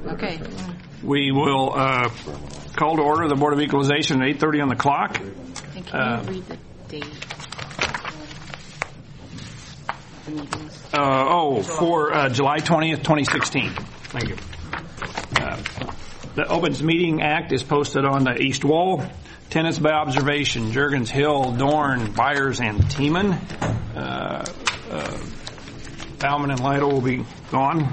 Okay. We will call to order the Board of Equalization at 8:30 on the clock. And can you read the date? The meetings. For July 20th, 2016. Thank you. The Opens Meeting Act is posted on the east wall. Tenants by observation: Juergens, Hill, Dorn, Byers, and Tiemann. Bauman and Lytle will be gone.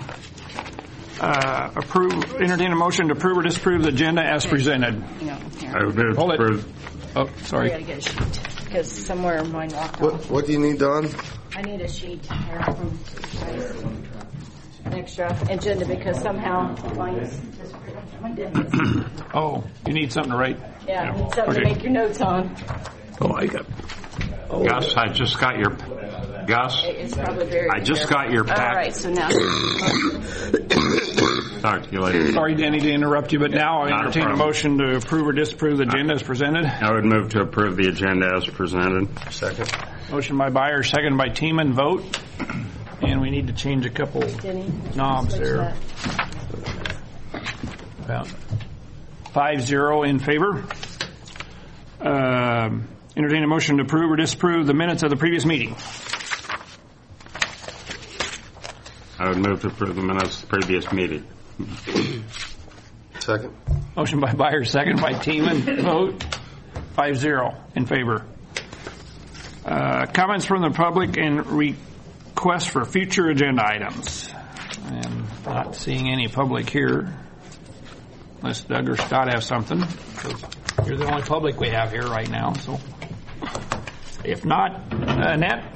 Entertain a motion to approve or disapprove the agenda as presented. I would move to approve. Oh, sorry. I got to get a sheet because somewhere mine walked off. What do you need, Don? I need a sheet here from an extra agenda because somehow mine's disappeared. Oh, you need something to write? Yeah, I need something to make your notes on. Oh, I got. Gus, I just got your. Gus, It's probably very. I just got your pack. All right, so now. Talk to you later. Sorry, Danny, to interrupt you, but now I entertain a motion to approve or disapprove the agenda as presented. I would move to approve the agenda as presented. Second. Motion by Byers, second by Tiemann. Vote. And we need to change a couple knobs there. About 5-0 in favor. Entertain a motion to approve or disapprove the minutes of the previous meeting. I would move to approve the minutes of the previous meeting. Second. Motion by Byers, second by Tiemann. Vote. 5-0 in favor. Comments from the public and requests for future agenda items. And not seeing any public here. Unless Doug or Scott have something. You're the only public we have here right now. So, if not, Annette?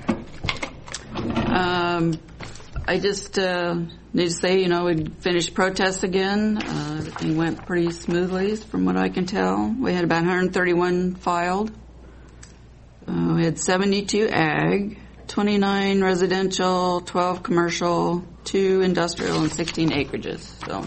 I just need to say, we finished protests again. Everything went pretty smoothly from what I can tell. We had about 131 filed. We had 72 ag, 29 residential, 12 commercial, 2 industrial, and 16 acreages. So,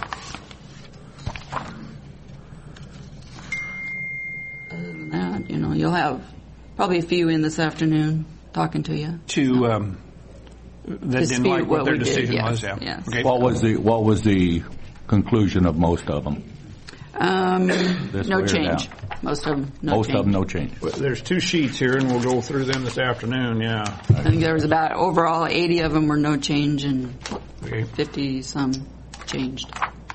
other than that, you'll have probably a few in this afternoon talking to you. That didn't like what their decision was. Yeah. Yes. Okay. What was the conclusion of most of them? No change. Most of them, no change. Most of them, no change. There's 2 sheets here, and we'll go through them this afternoon. Yeah. I think there was about overall 80 of them were no change, and 50 some changed.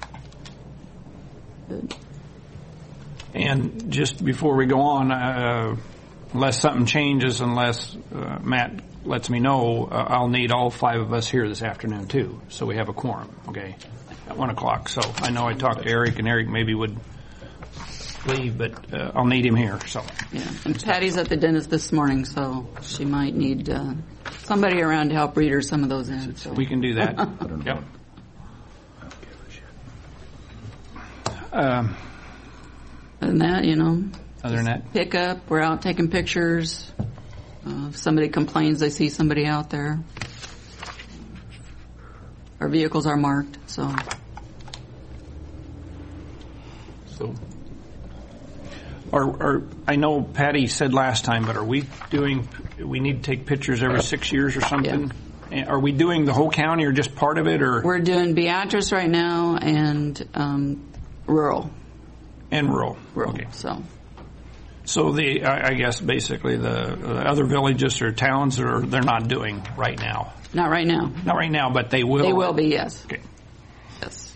Good. And just before we go on, unless something changes, unless Matt lets me know, I'll need all 5 of us here this afternoon too, so we have a quorum. Okay, at 1 o'clock. So I know I talked to Eric, and Eric maybe would leave, but I'll need him here. So yeah, and Patty's at the dentist this morning, so she might need somebody around to help read her some of those in. So we can do that. Yep. Other than that, Other than that, pick up. We're out taking pictures. If somebody complains, they see somebody out there. Our vehicles are marked, so. I know Patty said last time, but we need to take pictures every 6 years or something? Yeah. Are we doing the whole county or just part of it? Or we're doing Beatrice right now and rural. And rural. Okay. So I guess basically the other villages or towns they're not doing right now. Not right now. Not right now, but they will. They will be, yes. Okay. Yes.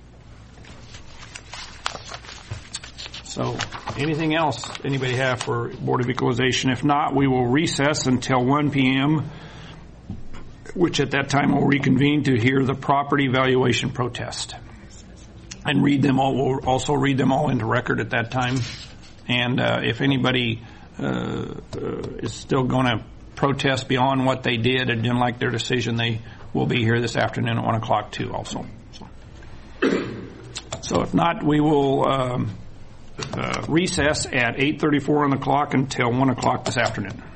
So anything else anybody have for Board of Equalization? If not, we will recess until 1 p.m., which at that time we'll reconvene to hear the property valuation protest. And read them all. We'll also read them all into record at that time. And if anybody is still going to protest beyond what they did and didn't like their decision, they will be here this afternoon at 1 o'clock too also. So if not, we will recess at 8:34 on the clock until 1 o'clock this afternoon.